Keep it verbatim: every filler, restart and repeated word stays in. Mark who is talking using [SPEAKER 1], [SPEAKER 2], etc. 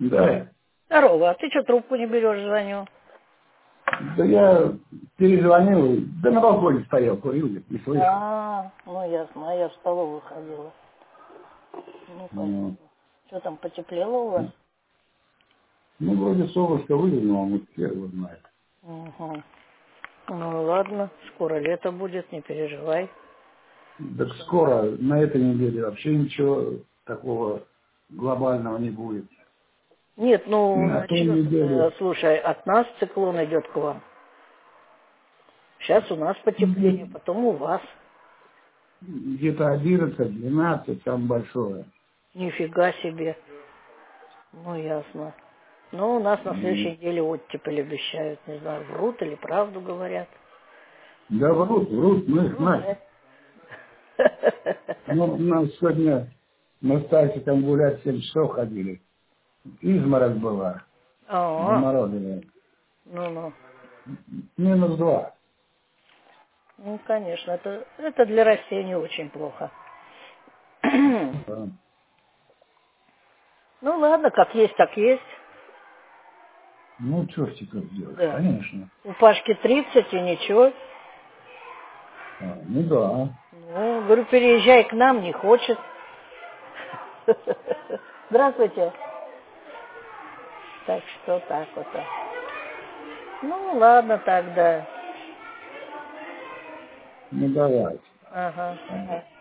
[SPEAKER 1] Да.
[SPEAKER 2] Здорово, а ты что трубку не берешь, звоню?
[SPEAKER 1] Да я перезвонил, да на балконе стоял, курил, не слышал.
[SPEAKER 2] А, ну ясно, а я в столовую ходила. Ну, понятно.
[SPEAKER 1] Ну,
[SPEAKER 2] Что там, потеплело у вас?
[SPEAKER 1] ну, вроде солнышко выглянуло, мы все его знаем.
[SPEAKER 2] Угу. Ну ладно, скоро лето будет, не переживай.
[SPEAKER 1] Так скоро, на этой неделе вообще ничего такого глобального не будет.
[SPEAKER 2] Нет, ну
[SPEAKER 1] На той
[SPEAKER 2] начнется,
[SPEAKER 1] неделе
[SPEAKER 2] слушай, от нас циклон идет к вам. Сейчас у нас потепление, потом у вас.
[SPEAKER 1] где-то одиннадцать, двенадцать, самое большое.
[SPEAKER 2] Нифига себе. Ну ясно. Ну, у нас на
[SPEAKER 1] Ну,
[SPEAKER 2] следующей неделе оттепель обещают. Не знаю, врут или правду говорят.
[SPEAKER 1] да врут, врут, мы их
[SPEAKER 2] Ну
[SPEAKER 1] знаем.
[SPEAKER 2] да.
[SPEAKER 1] Ну, у нас сегодня мы с Тасиком гулять в семь часов ходили. Изморозь была,
[SPEAKER 2] А,
[SPEAKER 1] заморозили.
[SPEAKER 2] ну-ну.
[SPEAKER 1] Минус два.
[SPEAKER 2] Ну, конечно, это, это для растений очень плохо.
[SPEAKER 1] Да.
[SPEAKER 2] Ну, ладно, как есть, так есть.
[SPEAKER 1] Ну, что ж теперь делать,
[SPEAKER 2] Да.
[SPEAKER 1] конечно.
[SPEAKER 2] У Пашки тридцать и ничего.
[SPEAKER 1] А, ну да.
[SPEAKER 2] Ну, говорю, переезжай к нам, не хочет. Здравствуйте. Так что так вот. Ну, ладно тогда.
[SPEAKER 1] Ну давайте.
[SPEAKER 2] Ага.